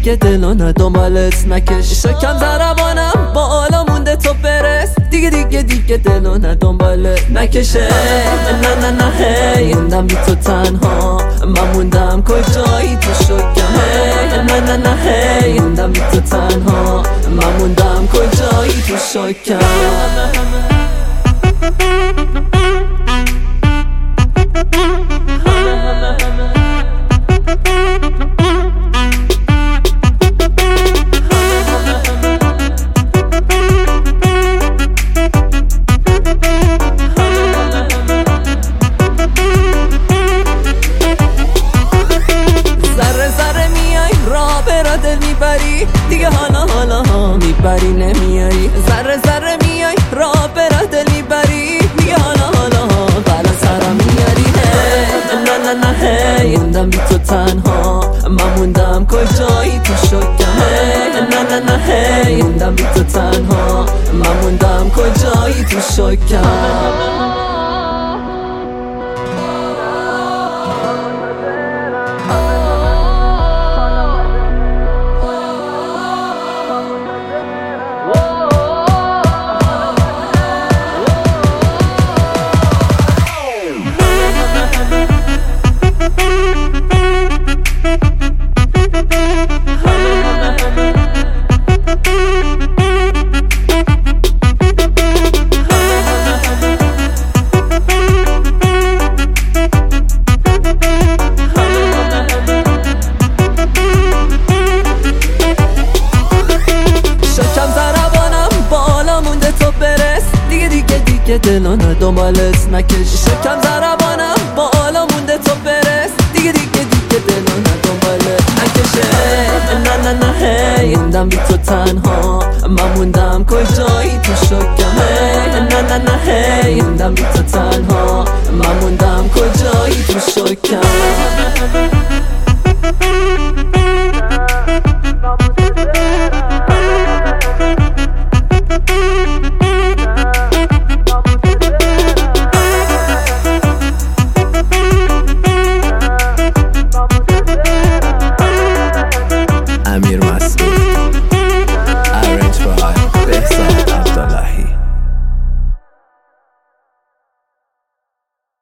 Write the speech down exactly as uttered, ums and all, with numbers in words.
دیگه دلانه دنبالت نکش. شکم ضربانم بالا مونده تو برس، دیگه دیگه دیگه دلانه دنبالت نکشه. نه نه نه هی موندم بی تو تنها، من موندم کجایی تو شکم. نه نه نه هی موندم بی تو تنها، من موندم کجایی تو شکم. دیگه حالا حالا ها میبری نمیاری، ذره ذره میای راه برا دل میبری. دیگه حالا حالا ها بلا سرم میاری. نه نه نه هی موندم بی تو تنها، من موندم کجایی تو شکم. نه نه نه هی موندم بی تو تنها، من موندم کجایی تو شکم. دیگه دلانه دنبالت نکش. شکم ضربانم بالا مونده تو برس، دیگه دیگه دیگه دلانه دنبالت نکشه. نه نه نه هی موندم بی تو تنها، من موندم کجایی تو شکم. نه نه نه هی موندم بی تو تنها، من موندم کجایی تو شکم.